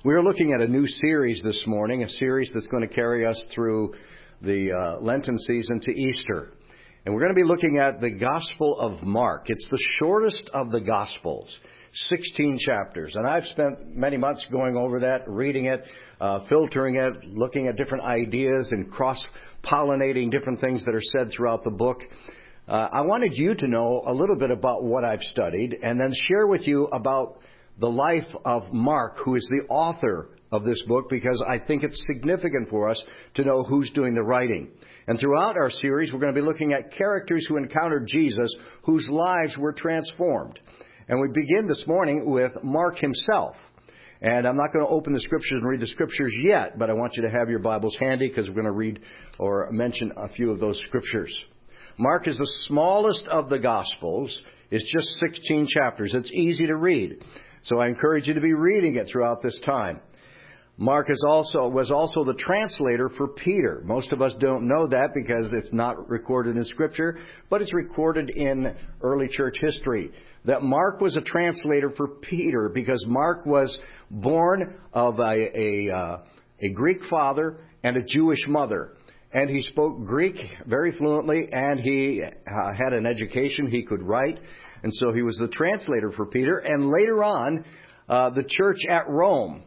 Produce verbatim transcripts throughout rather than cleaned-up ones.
We're looking at a new series this morning, a series that's going to carry us through the uh, Lenten season to Easter. And we're going to be looking at the Gospel of Mark. It's the shortest of the Gospels, sixteen chapters. And I've spent many months going over that, reading it, uh, filtering it, looking at different ideas and cross-pollinating different things that are said throughout the book. Uh, I wanted you to know a little bit about what I've studied and then share with you about the life of Mark, who is the author of this book, because I think it's significant for us to know who's doing the writing. And throughout our series, we're going to be looking at characters who encountered Jesus, whose lives were transformed. And we begin this morning with Mark himself. And I'm not going to open the Scriptures and read the Scriptures yet, but I want you to have your Bibles handy because we're going to read or mention a few of those Scriptures. Mark is the smallest of the Gospels. It's just sixteen chapters. It's easy to read. So I encourage you to be reading it throughout this time. Mark is also was also the translator for Peter. Most of us don't know that because it's not recorded in Scripture, but it's recorded in early church history. That Mark was a translator for Peter because Mark was born of a, a, uh, a Greek father and a Jewish mother. And he spoke Greek very fluently, and he uh, had an education. He could write. And so he was the translator for Peter. And later on, uh, the church at Rome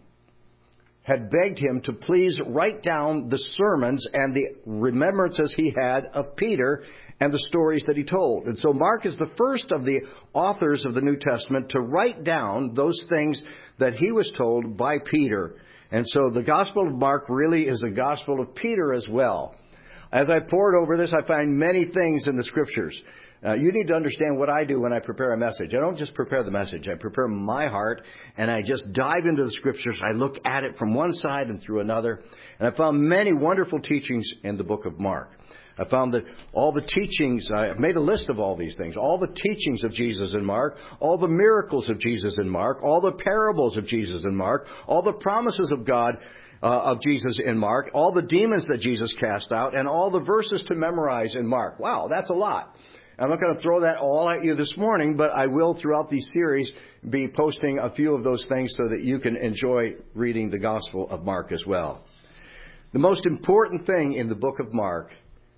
had begged him to please write down the sermons and the remembrances he had of Peter and the stories that he told. And so Mark is the first of the authors of the New Testament to write down those things that he was told by Peter. And so the Gospel of Mark really is a Gospel of Peter as well. As I pored over this, I find many things in the Scriptures. Uh, you need to understand what I do when I prepare a message. I don't just prepare the message. I prepare my heart, and I just dive into the Scriptures. I look at it from one side and through another. And I found many wonderful teachings in the book of Mark. I found that all the teachings, I've made a list of all these things, all the teachings of Jesus in Mark, all the miracles of Jesus in Mark, all the parables of Jesus in Mark, all the promises of God uh, of Jesus in Mark, all the demons that Jesus cast out, and all the verses to memorize in Mark. Wow, that's a lot. I'm not going to throw that all at you this morning, but I will throughout these series be posting a few of those things so that you can enjoy reading the Gospel of Mark as well. The most important thing in the book of Mark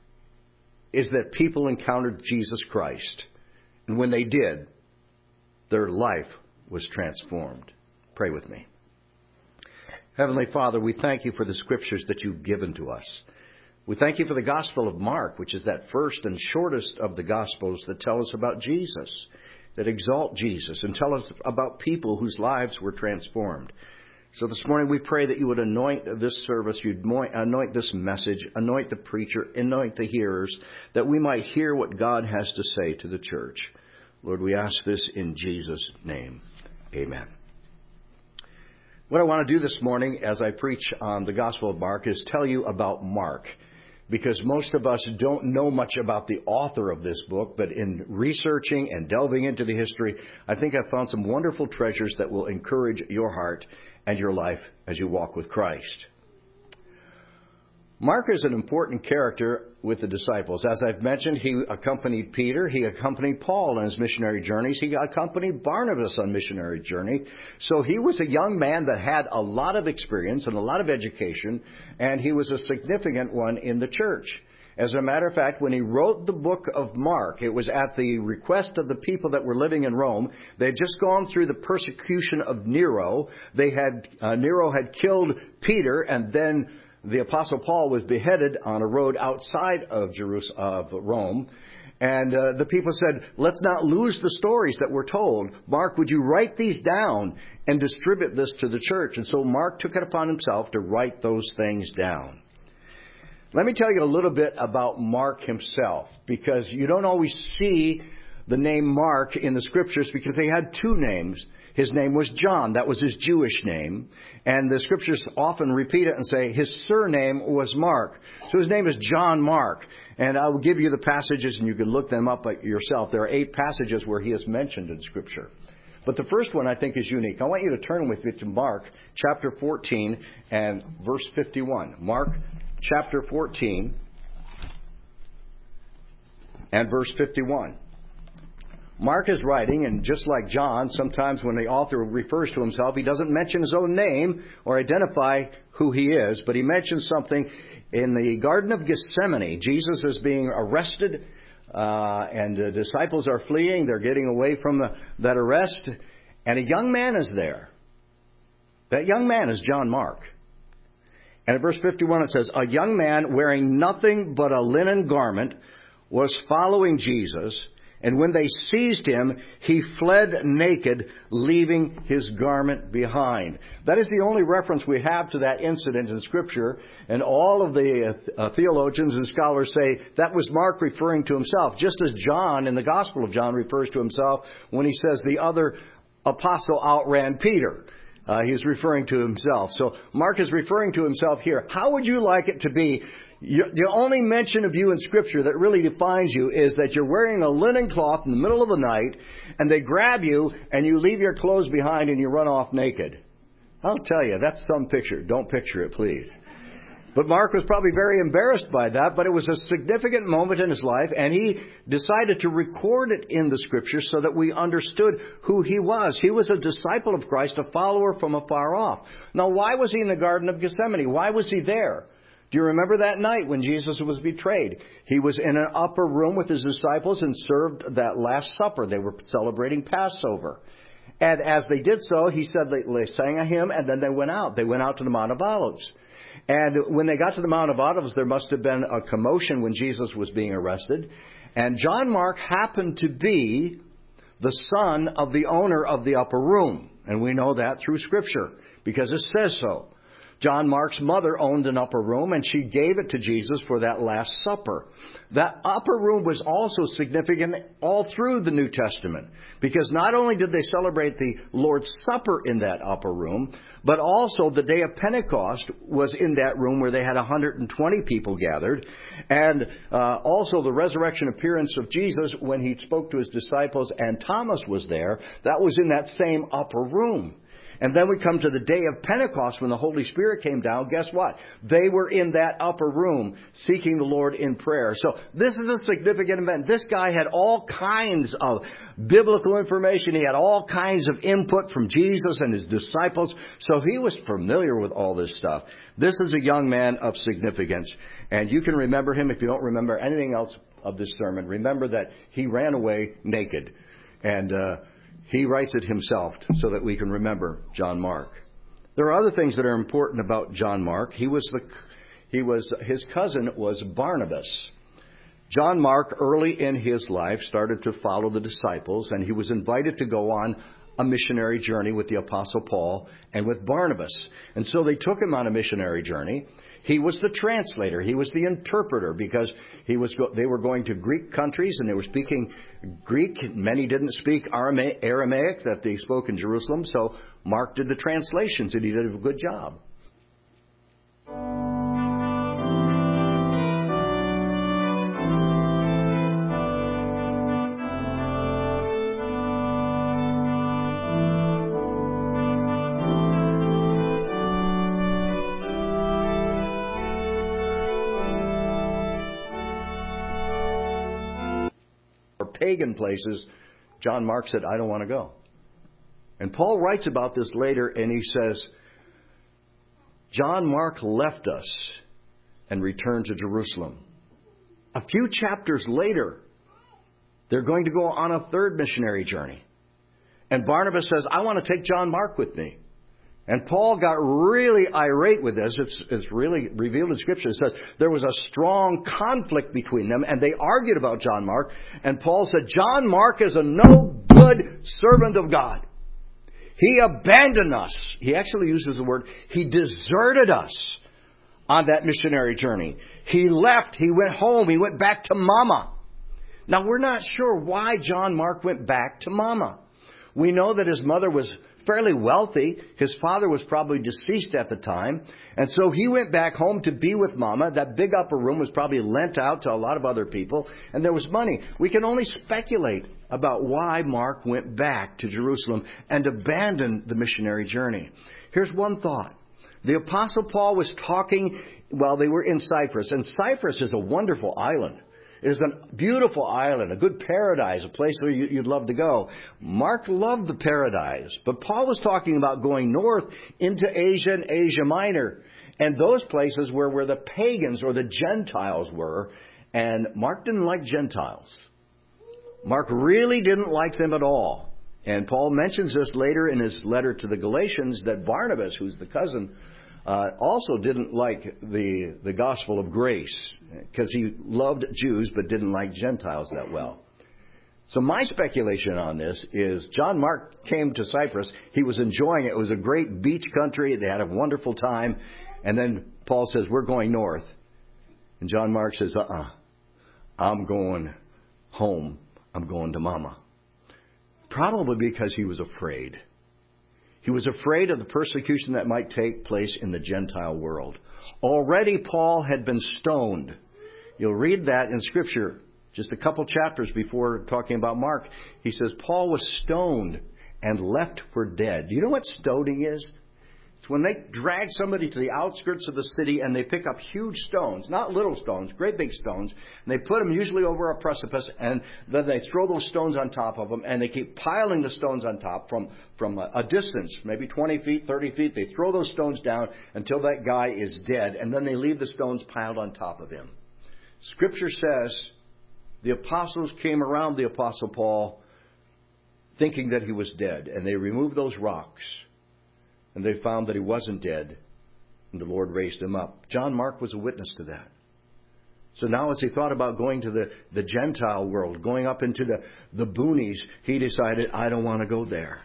is that people encountered Jesus Christ. And when they did, their life was transformed. Pray with me. Heavenly Father, we thank you for the Scriptures that you've given to us. We thank you for the Gospel of Mark, which is that first and shortest of the Gospels that tell us about Jesus, that exalt Jesus, and tell us about people whose lives were transformed. So this morning we pray that you would anoint this service, you'd anoint this message, anoint the preacher, anoint the hearers, that we might hear what God has to say to the church. Lord, we ask this in Jesus' name. Amen. What I want to do this morning as I preach on the Gospel of Mark is tell you about Mark, because most of us don't know much about the author of this book, but in researching and delving into the history, I think I've found some wonderful treasures that will encourage your heart and your life as you walk with Christ. Mark is an important character with the disciples. As I've mentioned, he accompanied Peter. He accompanied Paul on his missionary journeys. He accompanied Barnabas on missionary journey. So he was a young man that had a lot of experience and a lot of education, and he was a significant one in the church. As a matter of fact, when he wrote the book of Mark, it was at the request of the people that were living in Rome. They had just gone through the persecution of Nero. They had uh, Nero had killed Peter, and then the Apostle Paul was beheaded on a road outside of Jerusalem, of Rome. And uh, the people said, let's not lose the stories that we're told. Mark, would you write these down and distribute this to the church? And so Mark took it upon himself to write those things down. Let me tell you a little bit about Mark himself, because you don't always see the name Mark in the Scriptures because he had two names. His name was John. That was his Jewish name. And the Scriptures often repeat it and say his surname was Mark. So his name is John Mark. And I will give you the passages and you can look them up yourself. There are eight passages where he is mentioned in Scripture. But the first one I think is unique. I want you to turn with me to Mark chapter fourteen and verse fifty-one. Mark chapter fourteen and verse fifty-one. Mark is writing, and just like John, sometimes when the author refers to himself, he doesn't mention his own name or identify who he is, but he mentions something in the Garden of Gethsemane. Jesus is being arrested, uh, and the disciples are fleeing. They're getting away from the, that arrest, and a young man is there. That young man is John Mark. And in verse fifty-one it says, a young man wearing nothing but a linen garment was following Jesus, and when they seized him, he fled naked, leaving his garment behind. That is the only reference we have to that incident in Scripture, and all of the uh, theologians and scholars say that was Mark referring to himself, just as John in the Gospel of John refers to himself when he says the other apostle outran Peter. Uh, he's referring to himself. So Mark is referring to himself here. How would you like it to be? You, the only mention of you in Scripture that really defines you is that you're wearing a linen cloth in the middle of the night, and they grab you, and you leave your clothes behind, and you run off naked. I'll tell you, that's some picture. Don't picture it, please. But Mark was probably very embarrassed by that, but it was a significant moment in his life, and he decided to record it in the Scriptures so that we understood who he was. He was a disciple of Christ, a follower from afar off. Now, why was he in the Garden of Gethsemane? Why was he there? Do you remember that night when Jesus was betrayed? He was in an upper room with his disciples and served that Last Supper. They were celebrating Passover. And as they did so, he said they, they sang a hymn, and then they went out. They went out to the Mount of Olives. And when they got to the Mount of Olives, there must have been a commotion when Jesus was being arrested. And John Mark happened to be the son of the owner of the upper room. And we know that through Scripture, because it says so. John Mark's mother owned an upper room, and she gave it to Jesus for that Last Supper. That upper room was also significant all through the New Testament, because not only did they celebrate the Lord's Supper in that upper room, but also the day of Pentecost was in that room where they had one hundred twenty people gathered, and uh, also the resurrection appearance of Jesus when he spoke to his disciples and Thomas was there. That was in that same upper room. And then we come to the day of Pentecost when the Holy Spirit came down. Guess what? They were in that upper room seeking the Lord in prayer. So this is a significant event. This guy had all kinds of biblical information. He had all kinds of input from Jesus and his disciples. So he was familiar with all this stuff. This is a young man of significance. And you can remember him if you don't remember anything else of this sermon. Remember that he ran away naked. And, uh, He writes it himself so that we can remember John Mark. There are other things that are important about John Mark. He was the, he was, his cousin was Barnabas. John Mark, early in his life, started to follow the disciples, and he was invited to go on a missionary journey with the Apostle Paul and with Barnabas. And so they took him on a missionary journey. He was the translator. He was the interpreter, because he was. They were going to Greek countries and they were speaking Greek. Many didn't speak Aramaic that they spoke in Jerusalem. So Mark did the translations, and he did a good job. Pagan places, John Mark said, I don't want to go. And Paul writes about this later, and he says, John Mark left us and returned to Jerusalem. A few chapters later, they're going to go on a third missionary journey. And Barnabas says, I want to take John Mark with me. And Paul got really irate with this. It's, it's really revealed in Scripture. It says there was a strong conflict between them, and they argued about John Mark. And Paul said, John Mark is a no good servant of God. He abandoned us. He actually uses the word, he deserted us on that missionary journey. He left. He went home. He went back to Mama. Now, we're not sure why John Mark went back to Mama. We know that his mother was fairly wealthy. His father was probably deceased at the time. And so he went back home to be with Mama. That big upper room was probably lent out to a lot of other people. And there was money. We can only speculate about why Mark went back to Jerusalem and abandoned the missionary journey. Here's one thought. The Apostle Paul was talking while they were in Cyprus. And Cyprus is a wonderful island. It is a beautiful island, a good paradise, a place where you'd love to go. Mark loved the paradise, but Paul was talking about going north into Asia and Asia Minor, and those places were where the pagans or the Gentiles were, and Mark didn't like Gentiles. Mark really didn't like them at all. And Paul mentions this later in his letter to the Galatians, that Barnabas, who's the cousin, Uh, also didn't like the the gospel of grace, because he loved Jews but didn't like Gentiles that well. So my speculation on this is John Mark came to Cyprus. He was enjoying it. It was a great beach country. They had a wonderful time. And then Paul says, we're going north. And John Mark says, uh-uh, I'm going home. I'm going to Mama. Probably because he was afraid. He was afraid of the persecution that might take place in the Gentile world. Already Paul had been stoned. You'll read that in Scripture just a couple chapters before talking about Mark. He says Paul was stoned and left for dead. Do you know what stoning is? It's when they drag somebody to the outskirts of the city and they pick up huge stones, not little stones, great big stones, and they put them usually over a precipice, and then they throw those stones on top of them, and they keep piling the stones on top from, from a, a distance, maybe twenty feet, thirty feet. They throw those stones down until that guy is dead, and then they leave the stones piled on top of him. Scripture says the apostles came around the Apostle Paul thinking that he was dead, and they removed those rocks. And they found that he wasn't dead, and the Lord raised him up. John Mark was a witness to that. So now as he thought about going to the, the Gentile world, going up into the, the boonies, he decided, I don't want to go there.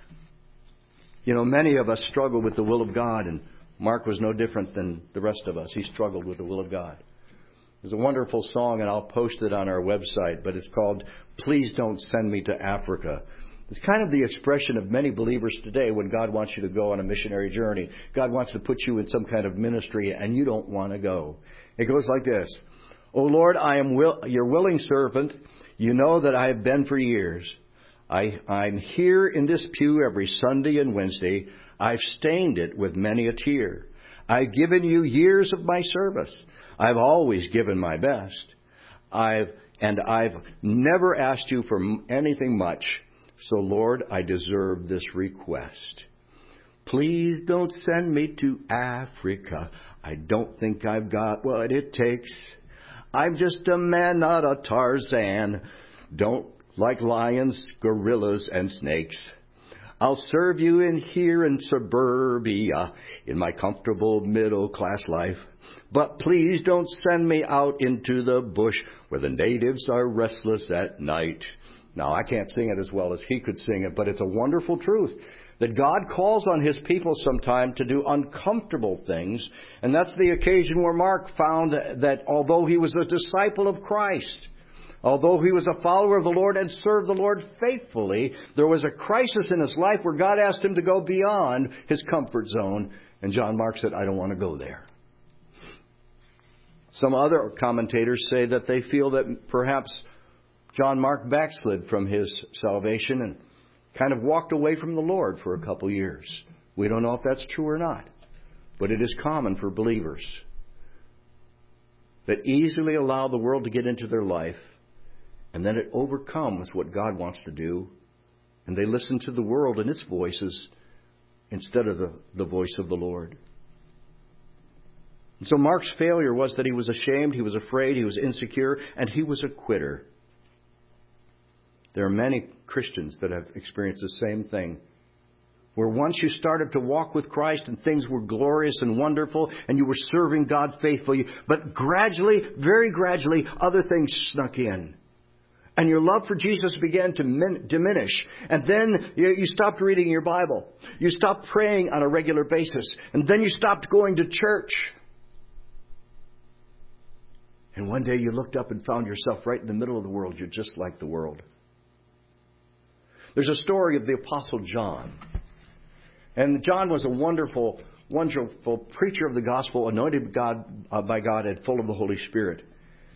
You know, many of us struggle with the will of God, and Mark was no different than the rest of us. He struggled with the will of God. There's a wonderful song, and I'll post it on our website, but it's called, Please Don't Send Me to Africa. It's kind of the expression of many believers today when God wants you to go on a missionary journey. God wants to put you in some kind of ministry and you don't want to go. It goes like this. Oh Lord, I am will, your willing servant. You know that I have been for years. I, I'm here in this pew every Sunday and Wednesday. I've stained it with many a tear. I've given you years of my service. I've always given my best. I've, and I've never asked you for anything much. So, Lord, I deserve this request. Please don't send me to Africa. I don't think I've got what it takes. I'm just a man, not a Tarzan. Don't like lions, gorillas, and snakes. I'll serve you in here in suburbia, in my comfortable middle-class life. But please don't send me out into the bush where the natives are restless at night. Now, I can't sing it as well as he could sing it, but it's a wonderful truth that God calls on His people sometime to do uncomfortable things. And that's the occasion where Mark found that although he was a disciple of Christ, although he was a follower of the Lord and served the Lord faithfully, there was a crisis in his life where God asked him to go beyond his comfort zone. And John Mark said, I don't want to go there. Some other commentators say that they feel that perhaps John Mark backslid from his salvation and kind of walked away from the Lord for a couple years. We don't know if that's true or not, but it is common for believers that easily allow the world to get into their life, and then it overcomes what God wants to do, and they listen to the world and its voices instead of the, the voice of the Lord. And so Mark's failure was that he was ashamed, he was afraid, he was insecure, and he was a quitter. There are many Christians that have experienced the same thing, where once you started to walk with Christ and things were glorious and wonderful and you were serving God faithfully, but gradually, very gradually, other things snuck in. And your love for Jesus began to min- diminish. And then you, you stopped reading your Bible. You stopped praying on a regular basis. And then you stopped going to church. And one day you looked up and found yourself right in the middle of the world. You're just like the world. There's a story of the Apostle John. And John was a wonderful, wonderful preacher of the gospel, anointed God, uh, by God and full of the Holy Spirit.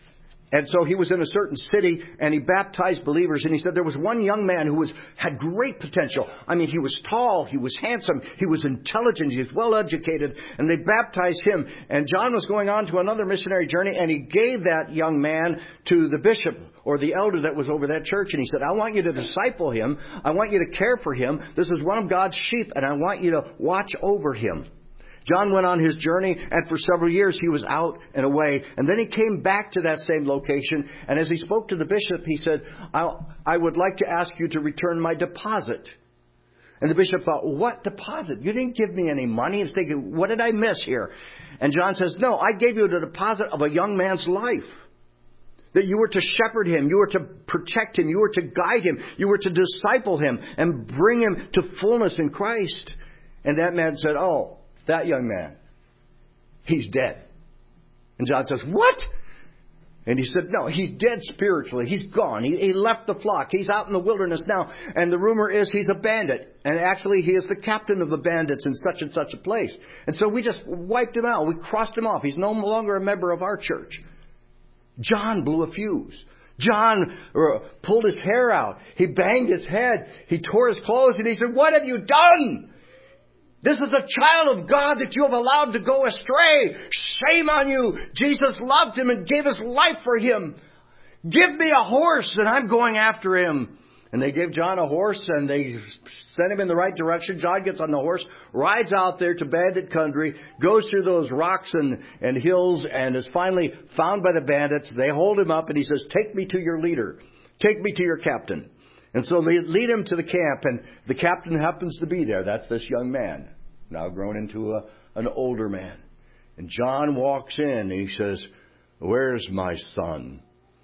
And so he was in a certain city, and he baptized believers. And he said there was one young man who was had great potential. I mean, he was tall, he was handsome, he was intelligent, he was well educated. And they baptized him. And John was going on to another missionary journey, and he gave that young man to the bishop or the elder that was over that church. And he said, I want you to disciple him. I want you to care for him. This is one of God's sheep, and I want you to watch over him. John went on his journey, and for several years he was out and away. And then he came back to that same location. And as he spoke to the bishop, he said, I, I would like to ask you to return my deposit. And the bishop thought, what deposit? You didn't give me any money. He was thinking, what did I miss here? And John says, no, I gave you the deposit of a young man's life. That you were to shepherd him, you were to protect him, you were to guide him, you were to disciple him and bring him to fullness in Christ. And that man said, oh, that young man, he's dead. And John says, what? And he said, no, he's dead spiritually. He's gone. He, he left the flock. He's out in the wilderness now. And the rumor is he's a bandit. And actually he is the captain of the bandits in such and such a place. And so we just wiped him out. We crossed him off. He's no longer a member of our church. John blew a fuse. John uh, pulled his hair out. He banged his head. He tore his clothes. And he said, what have you done? This is a child of God that you have allowed to go astray. Shame on you. Jesus loved him and gave his life for him. Give me a horse and I'm going after him. And they gave John a horse and they sent him in the right direction. John gets on the horse, rides out there to bandit country, goes through those rocks and, and hills, and is finally found by the bandits. They hold him up and he says, take me to your leader. Take me to your captain. And so they lead him to the camp, and the captain happens to be there. That's this young man, now grown into a, an older man. And John walks in and he says, where's my son?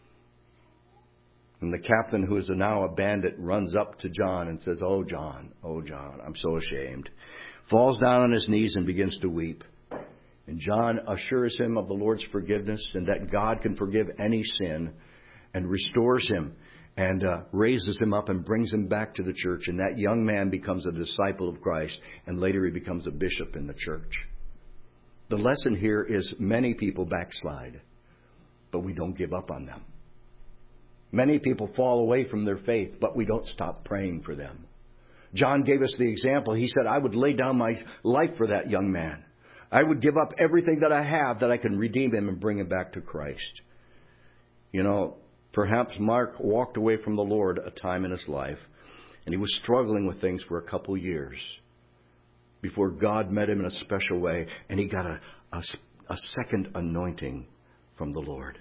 And the captain, who is now a bandit, runs up to John and says, oh, John, oh, John, I'm so ashamed. Falls down on his knees and begins to weep. And John assures him of the Lord's forgiveness and that God can forgive any sin, and restores him and uh, raises him up and brings him back to the church. And that young man becomes a disciple of Christ, and later he becomes a bishop in the church. The lesson here is many people backslide, but we don't give up on them. Many people fall away from their faith, but we don't stop praying for them. John gave us the example. He said, I would lay down my life for that young man. I would give up everything that I have that I can redeem him and bring him back to Christ. You know, perhaps Mark walked away from the Lord a time in his life, and he was struggling with things for a couple years before God met him in a special way, and he got a, a, a second anointing from the Lord.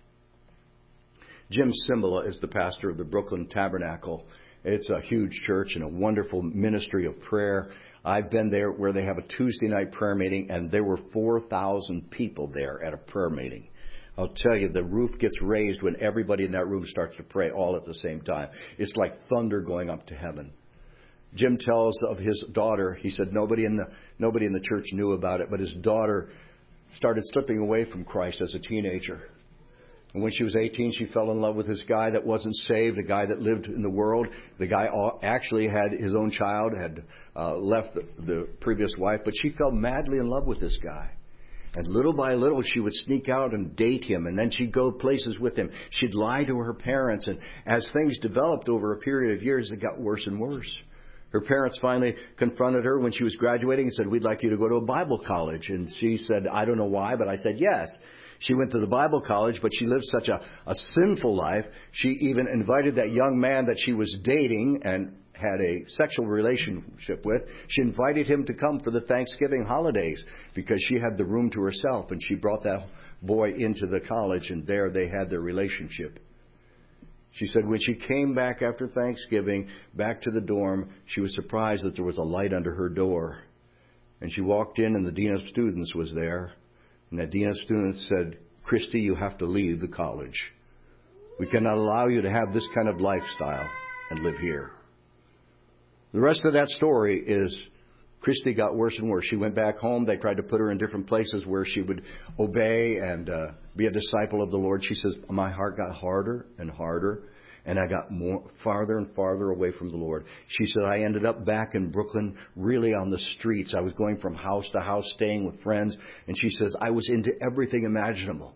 Jim Cymbala is the pastor of the Brooklyn Tabernacle. It's a huge church and a wonderful ministry of prayer. I've been there where they have a Tuesday night prayer meeting, and there were four thousand people there at a prayer meeting. I'll tell you, the roof gets raised when everybody in that room starts to pray all at the same time. It's like thunder going up to heaven. Jim tells of his daughter. He said nobody in the nobody in the church knew about it, but his daughter started slipping away from Christ as a teenager. And when she was eighteen, she fell in love with this guy that wasn't saved, a guy that lived in the world. The guy actually had his own child, had uh, left the, the previous wife, but she fell madly in love with this guy. And little by little, she would sneak out and date him, and then she'd go places with him. She'd lie to her parents, and as things developed over a period of years, it got worse and worse. Her parents finally confronted her when she was graduating and said, we'd like you to go to a Bible college. And she said, I don't know why, but I said yes. She went to the Bible college, but she lived such a, a sinful life. She even invited that young man that she was dating and had a sexual relationship with. She invited him to come for the Thanksgiving holidays because she had the room to herself. And she brought that boy into the college, and there they had their relationship. She said when she came back after Thanksgiving, back to the dorm, she was surprised that there was a light under her door. And she walked in, and the dean of students was there. And the dean of students said, Christy, you have to leave the college. We cannot allow you to have this kind of lifestyle and live here. The rest of that story is Christy got worse and worse. She went back home. They tried to put her in different places where she would obey and uh, be a disciple of the Lord. She says, my heart got harder and harder, and I got more farther and farther away from the Lord. She said, I ended up back in Brooklyn, really on the streets. I was going from house to house, staying with friends. And she says, I was into everything imaginable.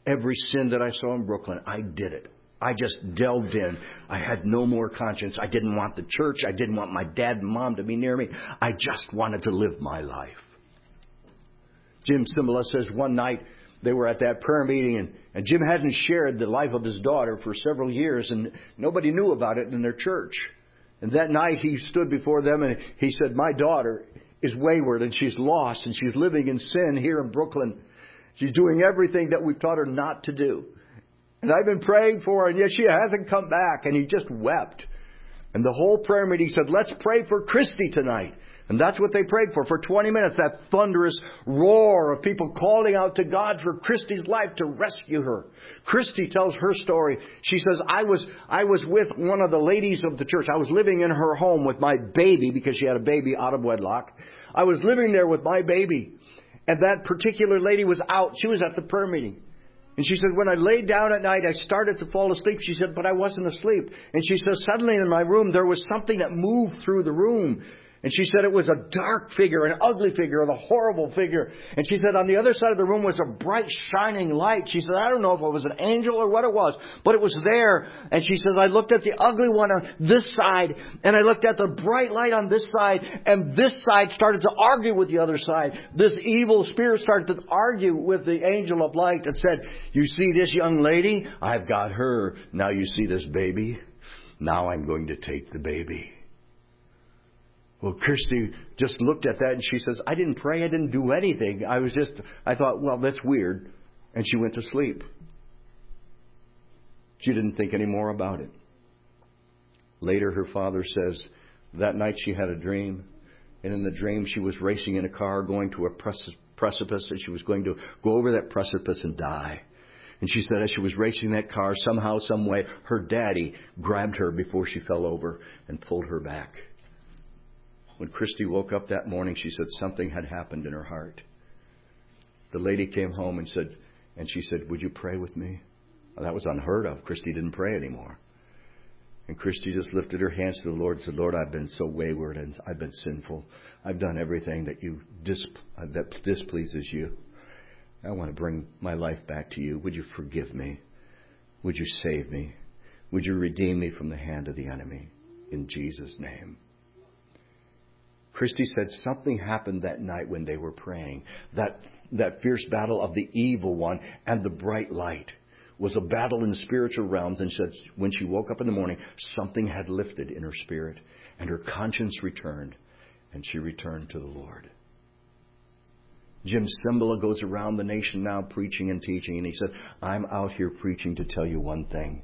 Every sin that I saw in Brooklyn, I did it. I just delved in. I had no more conscience. I didn't want the church. I didn't want my dad and mom to be near me. I just wanted to live my life. Jim Cymbala says one night they were at that prayer meeting, and, and Jim hadn't shared the life of his daughter for several years, and nobody knew about it in their church. And that night he stood before them and he said, my daughter is wayward and she's lost and she's living in sin here in Brooklyn. She's doing everything that we've taught her not to do. And I've been praying for her, and yet she hasn't come back. And he just wept. And the whole prayer meeting said, let's pray for Christy tonight. And that's what they prayed for. For twenty minutes, that thunderous roar of people calling out to God for Christy's life to rescue her. Christy tells her story. She says, I was I was with one of the ladies of the church. I was living in her home with my baby because she had a baby out of wedlock. I was living there with my baby. And that particular lady was out. She was at the prayer meeting. And she said, when I laid down at night, I started to fall asleep. She said, but I wasn't asleep. And she says, suddenly in my room, there was something that moved through the room. And she said it was a dark figure, an ugly figure, a horrible figure. And she said on the other side of the room was a bright, shining light. She said, I don't know if it was an angel or what it was, but it was there. And she says, I looked at the ugly one on this side, and I looked at the bright light on this side, and this side started to argue with the other side. This evil spirit started to argue with the angel of light and said, you see this young lady? I've got her. Now you see this baby? Now I'm going to take the baby. Well, Kirsty just looked at that and she says, I didn't pray. I didn't do anything. I was just, I thought, well, that's weird. And she went to sleep. She didn't think any more about it. Later, her father says that night she had a dream. And in the dream, she was racing in a car going to a precipice, and she was going to go over that precipice and die. And she said as she was racing that car, somehow, some way, her daddy grabbed her before she fell over and pulled her back. When Christy woke up that morning, she said something had happened in her heart. The lady came home and said, and she said, would you pray with me? Well, that was unheard of. Christy didn't pray anymore. And Christy just lifted her hands to the Lord and said, Lord, I've been so wayward and I've been sinful. I've done everything that you dis- that displeases you. I want to bring my life back to you. Would you forgive me? Would you save me? Would you redeem me from the hand of the enemy? In Jesus' name. Christy said something happened that night when they were praying. That, that fierce battle of the evil one and the bright light was a battle in the spiritual realms. And said when she woke up in the morning, something had lifted in her spirit and her conscience returned. And she returned to the Lord. Jim Cymbala goes around the nation now preaching and teaching. And he said, I'm out here preaching to tell you one thing.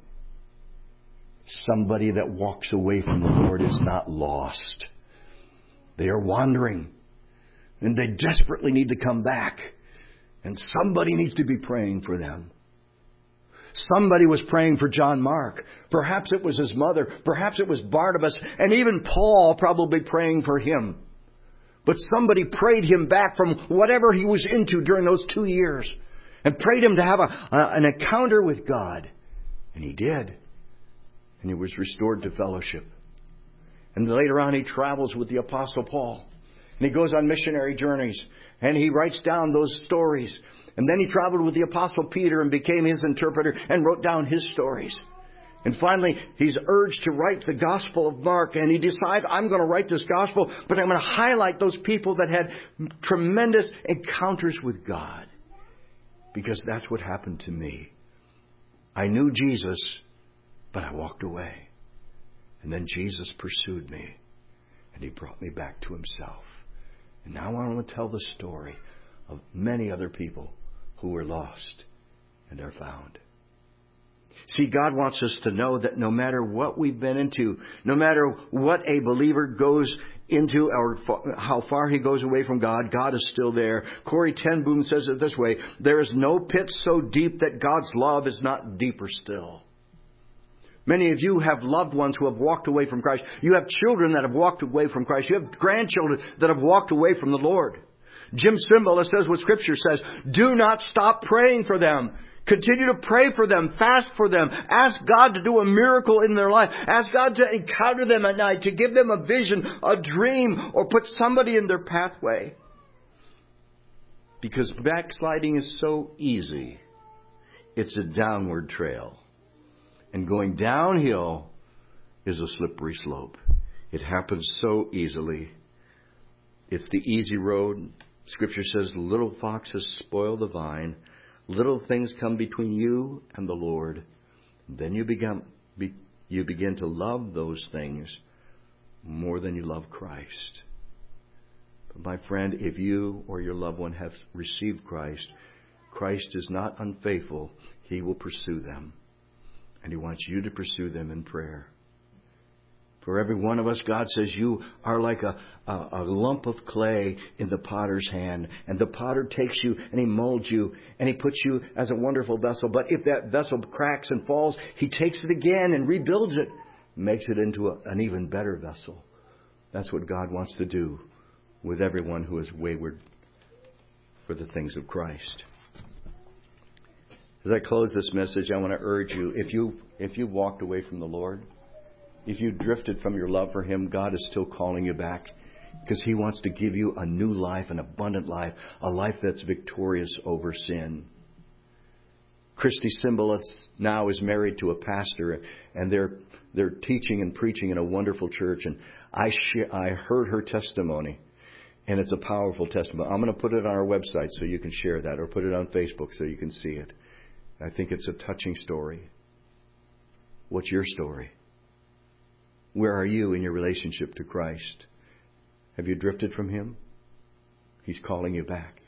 Somebody that walks away from the Lord is not lost. They are wandering, and they desperately need to come back. And somebody needs to be praying for them. Somebody was praying for John Mark. Perhaps it was his mother. Perhaps it was Barnabas. And even Paul probably praying for him. But somebody prayed him back from whatever he was into during those two years. And prayed him to have a, a, an encounter with God. And he did. And he was restored to fellowship. And later on, he travels with the Apostle Paul. And he goes on missionary journeys. And he writes down those stories. And then he traveled with the Apostle Peter and became his interpreter and wrote down his stories. And finally, he's urged to write the Gospel of Mark. And he decides, I'm going to write this Gospel, but I'm going to highlight those people that had tremendous encounters with God. Because that's what happened to me. I knew Jesus, but I walked away. And then Jesus pursued me, and He brought me back to Himself. And now I want to tell the story of many other people who were lost and are found. See, God wants us to know that no matter what we've been into, no matter what a believer goes into or how far he goes away from God, God is still there. Corrie ten Boom says it this way, there is no pit so deep that God's love is not deeper still. Many of you have loved ones who have walked away from Christ. You have children that have walked away from Christ. You have grandchildren that have walked away from the Lord. Jim Cymbala says what Scripture says. Do not stop praying for them. Continue to pray for them. Fast for them. Ask God to do a miracle in their life. Ask God to encounter them at night. To give them a vision, a dream, or put somebody in their pathway. Because backsliding is so easy. it's a downward trail. And going downhill is a slippery slope. It happens so easily. It's the easy road. Scripture says, little foxes spoil the vine. Little things come between you and the Lord. Then you begin, be, you begin to love those things more than you love Christ. But my friend, if you or your loved one have received Christ, Christ is not unfaithful. He will pursue them. And He wants you to pursue them in prayer. For every one of us, God says, you are like a, a, a lump of clay in the potter's hand. And the potter takes you and he molds you and he puts you as a wonderful vessel. But if that vessel cracks and falls, He takes it again and rebuilds it, makes it into a, an even better vessel. That's what God wants to do with everyone who is wayward for the things of Christ. As I close this message, I want to urge you, if you if you walked away from the Lord, if you drifted from your love for Him, God is still calling you back because He wants to give you a new life, an abundant life, a life that's victorious over sin. Christy Cymbala now is married to a pastor, and they're they're teaching and preaching in a wonderful church. And I sh- I heard her testimony, and it's a powerful testimony. I'm going to put it on our website so you can share that, or put it on Facebook so you can see it. I think it's a touching story. What's your story? Where are you in your relationship to Christ? Have you drifted from Him? He's calling you back.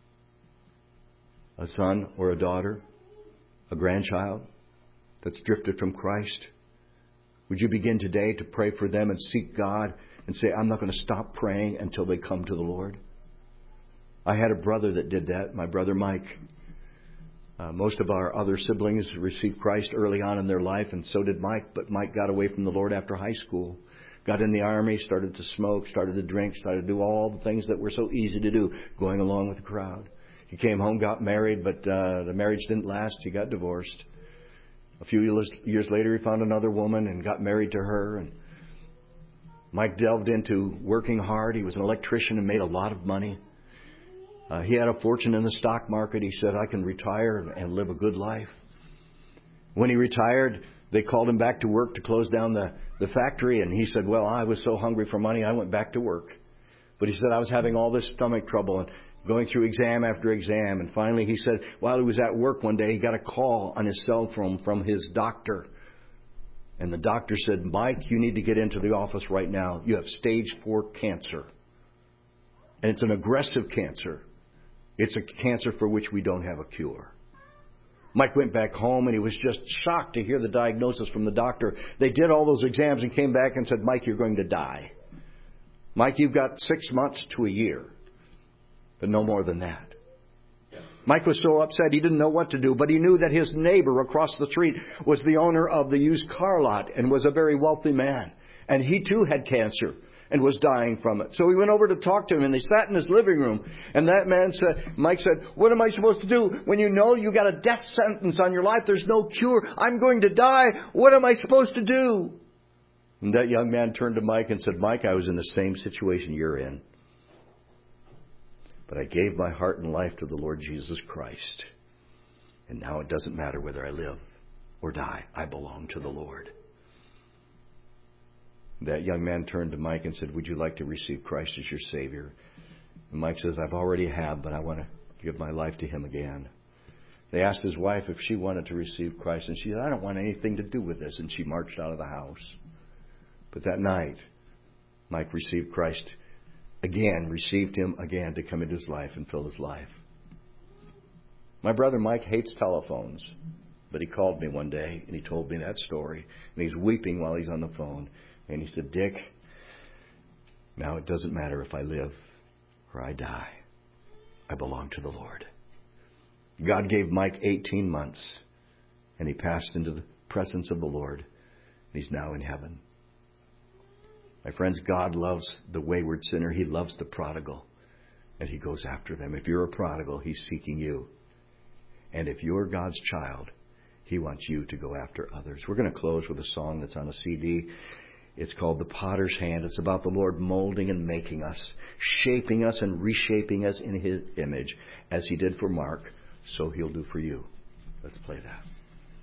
A son or a daughter, a grandchild that's drifted from Christ, would you begin today to pray for them and seek God and say, I'm not going to stop praying until they come to the Lord? I had a brother that did that, my brother Mike. Uh, most of our other siblings received Christ early on in their life, and so did Mike. But Mike got away from the Lord after high school. Got in the Army, started to smoke, started to drink, started to do all the things that were so easy to do, going along with the crowd. He came home, got married, but uh, the marriage didn't last. He got divorced. A few years, years later, he found another woman and got married to her. And Mike delved into working hard. He was an electrician and made a lot of money. Uh, he had a fortune in the stock market. He said, I can retire and live a good life. When he retired, they called him back to work to close down the, the factory. And he said, well, I was so hungry for money, I went back to work. But he said, I was having all this stomach trouble and going through exam after exam. And finally, he said, while he was at work one day, he got a call on his cell phone from his doctor. And the doctor said, Mike, you need to get into the office right now. You have stage four cancer. And it's an aggressive cancer. It's a cancer for which we don't have a cure. Mike went back home and he was just shocked to hear the diagnosis from the doctor. They did all those exams and came back and said, Mike, you're going to die. Mike, you've got six months to a year, but no more than that. Mike was so upset he didn't know what to do, but he knew that his neighbor across the street was the owner of the used car lot and was a very wealthy man. And he too had cancer and was dying from it. So he went over to talk to him, and they sat in his living room. And that man said, Mike said, what am I supposed to do when you know you got a death sentence on your life? There's no cure. I'm going to die. What am I supposed to do? And that young man turned to Mike and said, Mike, I was in the same situation you're in. But I gave my heart and life to the Lord Jesus Christ. And now it doesn't matter whether I live or die. I belong to the Lord. That young man turned to Mike and said, would you like to receive Christ as your Savior? And Mike says, I've already have, but I want to give my life to Him again. They asked his wife if she wanted to receive Christ, and she said, I don't want anything to do with this. And she marched out of the house. But that night, Mike received Christ again, received Him again to come into his life and fill his life. My brother Mike hates telephones, but he called me one day and he told me that story. And he's weeping while he's on the phone. And he said, Dick, now it doesn't matter if I live or I die. I belong to the Lord. God gave Mike eighteen months, and he passed into the presence of the Lord. He's now in heaven. My friends, God loves the wayward sinner. He loves the prodigal, and He goes after them. If you're a prodigal, He's seeking you. And if you're God's child, He wants you to go after others. We're going to close with a song that's on a C D. It's called The Potter's Hand. It's about the Lord molding and making us, shaping us and reshaping us in His image. As He did for Mark, so He'll do for you. Let's play that.